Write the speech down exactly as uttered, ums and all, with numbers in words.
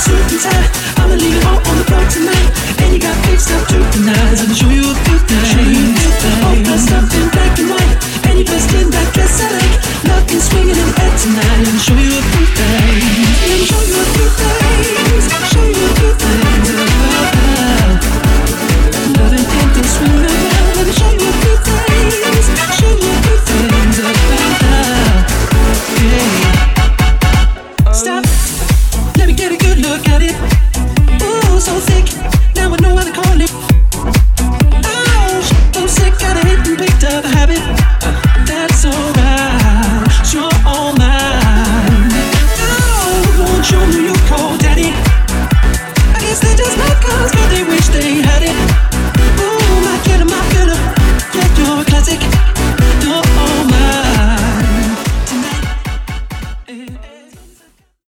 suit and tie. I'ma leave it all on the floor tonight. And you got big stuff to deny. So I'll show you a good thing. All dressed up in black and white. And you're dressed in that dress I like. Nothing swinging in the air tonight. Let me show you a good thing.